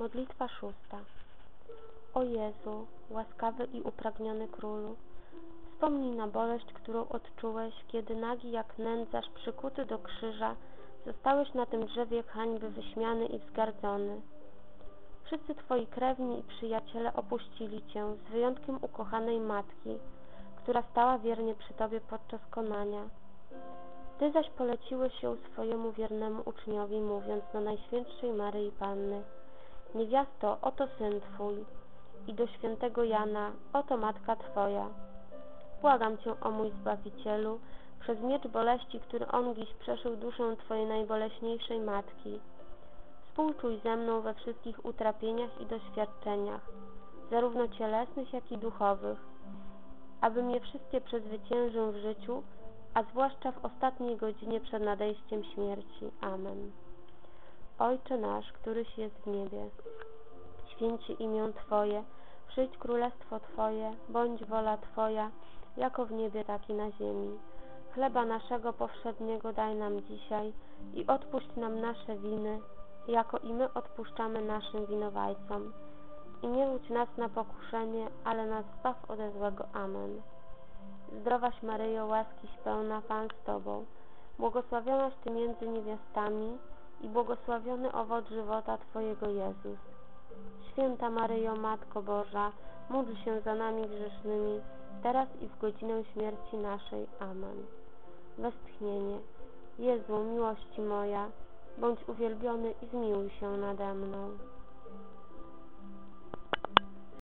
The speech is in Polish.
Modlitwa 6. O Jezu, łaskawy i upragniony Królu, wspomnij na boleść, którą odczułeś, kiedy nagi jak nędzarz przykuty do krzyża zostałeś na tym drzewie hańby wyśmiany i wzgardzony. Wszyscy Twoi krewni i przyjaciele opuścili Cię, z wyjątkiem ukochanej matki, która stała wiernie przy Tobie podczas konania. Ty zaś poleciłeś ją swojemu wiernemu uczniowi, mówiąc do Najświętszej Maryi Panny: Niewiasto, oto Syn Twój, i do świętego Jana, oto Matka Twoja. Błagam Cię, o mój Zbawicielu, przez miecz boleści, który on dziś przeszył duszę Twojej najboleśniejszej Matki. Współczuj ze mną we wszystkich utrapieniach i doświadczeniach, zarówno cielesnych, jak i duchowych, abym je wszystkie przezwyciężył w życiu, a zwłaszcza w ostatniej godzinie przed nadejściem śmierci. Amen. Ojcze nasz, któryś jest w niebie, święć się imię Twoje, przyjdź królestwo Twoje, bądź wola Twoja, jako w niebie, tak i na ziemi. Chleba naszego powszedniego daj nam dzisiaj i odpuść nam nasze winy, jako i my odpuszczamy naszym winowajcom. I nie wódź nas na pokuszenie, ale nas zbaw ode złego. Amen. Zdrowaś Maryjo, łaskiś pełna, Pan z Tobą, błogosławionaś Ty między niewiastami i błogosławiony owoc żywota Twojego, Jezus. Święta Maryjo, Matko Boża, módl się za nami grzesznymi, teraz i w godzinę śmierci naszej. Amen. Westchnienie. Jezu, miłości moja, bądź uwielbiony i zmiłuj się nade mną.